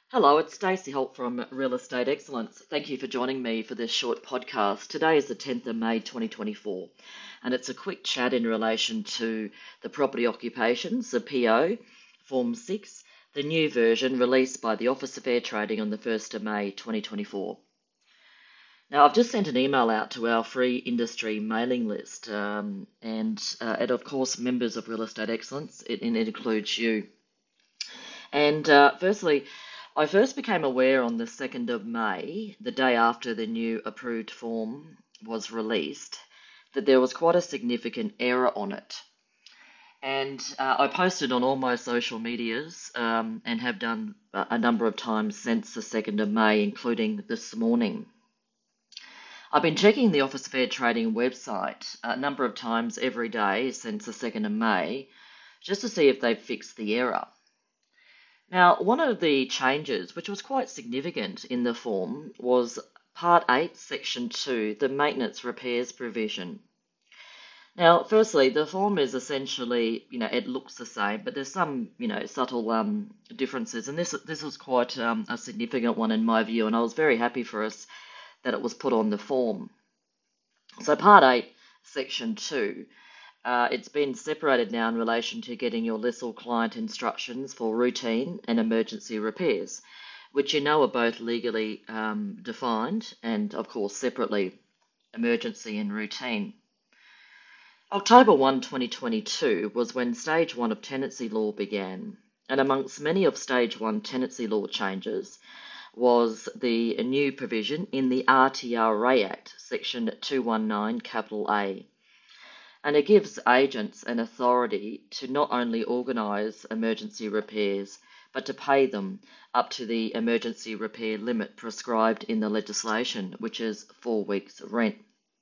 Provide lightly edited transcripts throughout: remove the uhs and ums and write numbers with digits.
Hello, it's Stacey Holt from Real Estate Excellence. Thank you for joining me for this short podcast. Today is the 10th of May 2024, and it's a quick chat in relation to the property occupations, the PO, Form 6, the new version released by the Office of Fair Trading on the 1st of May 2024. Now, I've just sent an email out to our free industry mailing list, and of course, members of Real Estate Excellence, it includes you. And firstly, I first became aware on the 2nd of May, the day after the new approved form was released, that there was quite a significant error on it. And I posted on all my social medias and have done a number of times since the 2nd of May, including this morning. I've been checking the Office of Fair Trading website a number of times every day since the 2nd of May, just to see if they've fixed the error. Now, one of the changes, which was quite significant in the form, was Part 8, Section 2, the maintenance repairs provision. Now, firstly, the form is essentially, it looks the same, but there's some, subtle differences, and this was quite a significant one in my view, and I was very happy for us that it was put on the form. So Part 8, Section 2, it's been separated now in relation to getting your lessor client instructions for routine and emergency repairs, which are both legally defined and, of course, separately emergency and routine. October 1, 2022 was when Stage 1 of tenancy law began, and amongst many of Stage 1 tenancy law changes was the new provision in the RTRA Act, Section 219, capital A. And it gives agents an authority to not only organise emergency repairs, but to pay them up to the emergency repair limit prescribed in the legislation, which is 4 weeks' rent.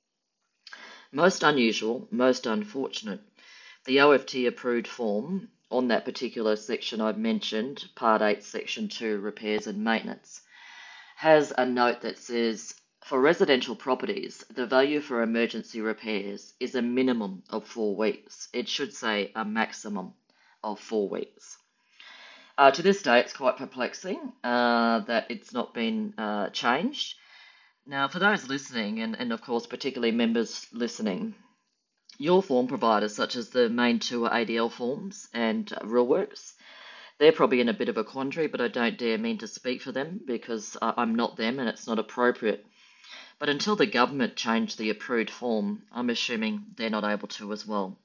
Most unusual, most unfortunate. The OFT approved form on that particular section I've mentioned, Part 8, Section 2, repairs and maintenance, has a note that says, for residential properties, the value for emergency repairs is a minimum of 4 weeks. It should say a maximum of 4 weeks. To this day, it's quite perplexing that it's not been changed. Now, for those listening, and of course, particularly members listening, your form providers, such as the main tour ADL forms and RealWorks, they're probably in a bit of a quandary, but I don't dare mean to speak for them because I'm not them and it's not appropriate. But until the government change the approved form, I'm assuming they're not able to as well.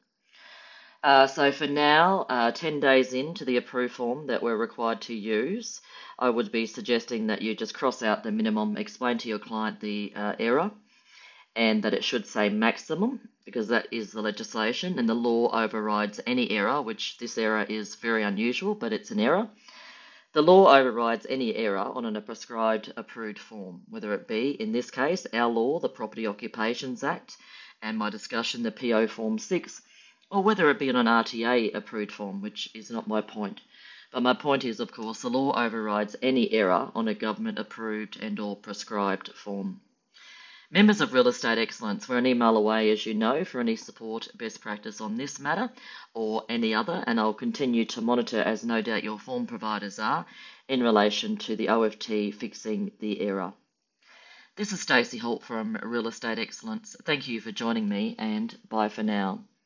So for now, 10 days into the approved form that we're required to use, I would be suggesting that you just cross out the minimum, explain to your client the error, and that it should say maximum, because that is the legislation, and the law overrides any error, which this error is very unusual, but it's an error. The law overrides any error on a prescribed approved form, whether it be, in this case, our law, the Property Occupations Act, and my discussion, the PO Form 6, or whether it be on an RTA approved form, which is not my point. But my point is, of course, the law overrides any error on a government approved and or prescribed form. Members of Real Estate Excellence, we're an email away, as you know, for any support, best practice on this matter or any other, and I'll continue to monitor, as no doubt your form providers are, in relation to the OFT fixing the error. This is Stacey Holt from Real Estate Excellence. Thank you for joining me, and bye for now.